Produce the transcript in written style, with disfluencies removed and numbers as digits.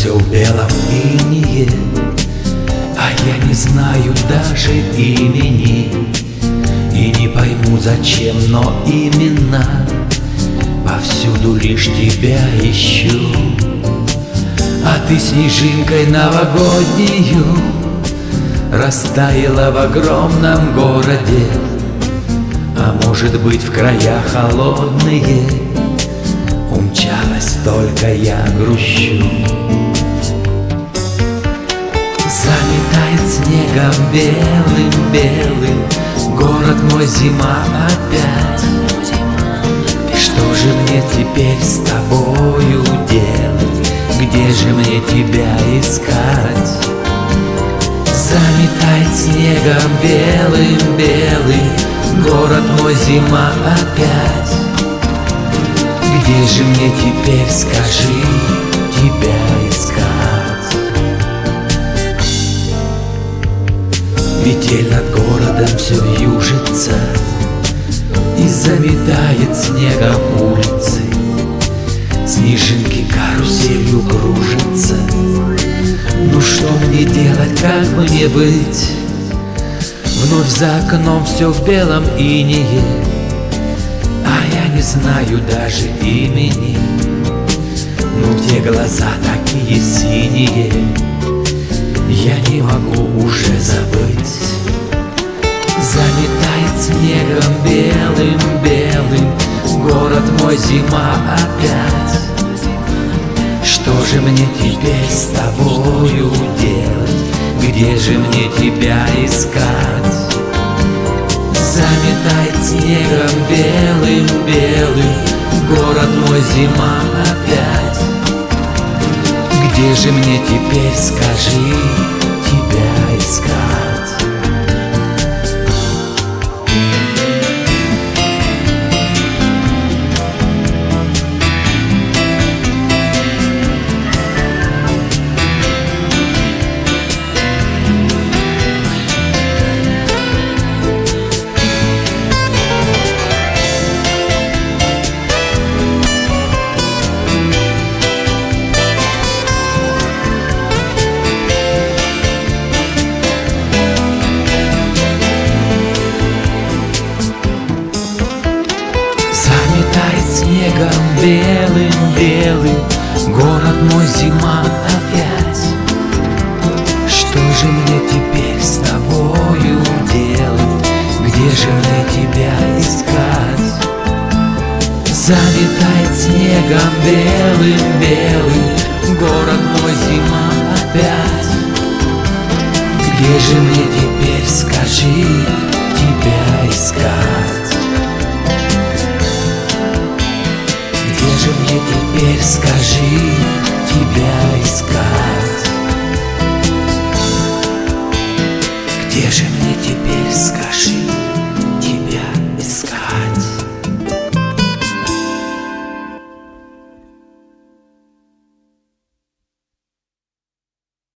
все в белом инее, а я не знаю даже имени. И не пойму зачем, но именно повсюду лишь тебя ищу. А ты снежинкой новогоднею растаяла в огромном городе. А может быть, в края холодные умчалась, только я грущу. Заметает снегом белым-белым город мой, зима опять. Что же мне теперь с тобою делать? Где же мне тебя искать? Заметает снегом белым-белым город мой, зима опять. Где же мне теперь, скажи, тебя искать? Метель над городом все вьюжится и заметает снегом улицы. Снежинки каруселью кружатся. Ну что мне делать, как мне быть? Вновь за окном все в белом инее, а я не знаю даже имени. Ну где глаза такие синие, я не могу уже забыть. Заметает снегом белым-белым город мой, зима опять. Что же мне теперь с тобою делать? Где же мне тебя искать? Заметает снегом белым-белым город мой, зима опять. Где же мне теперь, скажи, тебя искать? Снегом белым-белым город мой, зима опять. Что же мне теперь с тобою делать? Где же мне тебя искать? Заметает снегом белым-белым город мой, зима опять. Где же мне теперь, скажи, тебя искать? Где же мне теперь, скажи, тебя искать? Где же мне теперь, скажи?